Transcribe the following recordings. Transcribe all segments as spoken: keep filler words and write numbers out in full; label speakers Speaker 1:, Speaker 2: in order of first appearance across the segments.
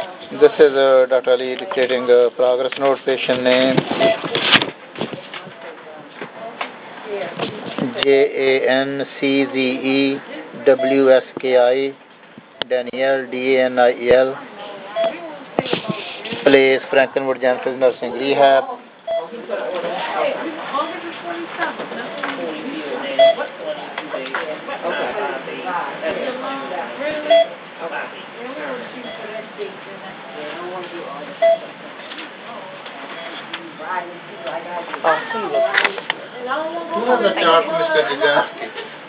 Speaker 1: This is uh, Doctor Ali dictating uh, progress note. Patient name J A N C Z E W S K I, Daniel D A N I E L. Place Frankenwood Janfield Nursing Rehab. Who has a chart, Mister Jaganski?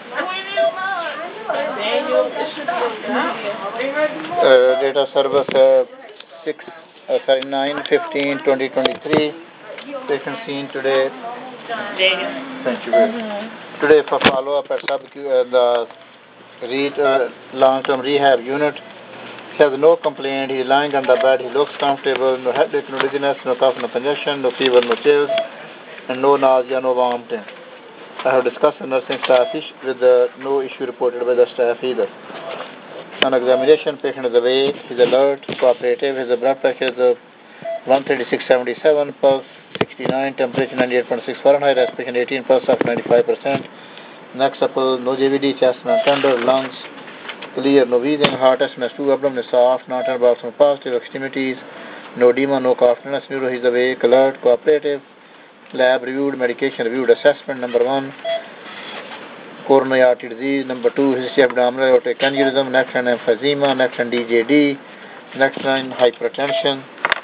Speaker 1: Uh, date of service uh, six, uh, sorry, nine fifteen twenty twenty-three. Patient seen today. Thank you very much. Today for follow up at sub uh, the re- uh, long-term rehab unit. He has no complaint. He is lying on the bed. He looks comfortable. No headache, no dizziness, no cough, no congestion, no fever, no chills, and no nausea, no vomiting. I have discussed the nursing staff issue with uh, no issue reported by the staff either. On examination, patient is awake. He is alert, cooperative. His blood pressure is uh, one thirty-six seventy-seven, pulse sixty-nine, temperature ninety-eight point six Fahrenheit, respiration eighteen, pulse of ninety-five percent. Neck supple, no J V D, chest non tender, lungs clear, no wheezing, heart estimates two, abdomen is soft, not and balls positive, extremities, no edema, no coughness, neuro, he is awake, alert, cooperative. Lab reviewed, medication reviewed, assessment number one, coronary artery disease, number two, history of abdominal aortic aneurysm, next line emphysema, next line D J D, next line hypertension.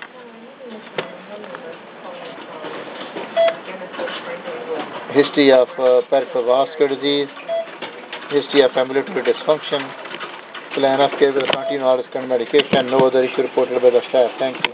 Speaker 1: History of uh, peripheral vascular disease, history of ambulatory dysfunction, plan of care will continue all his current medication, no other issue reported by the staff. Thank you.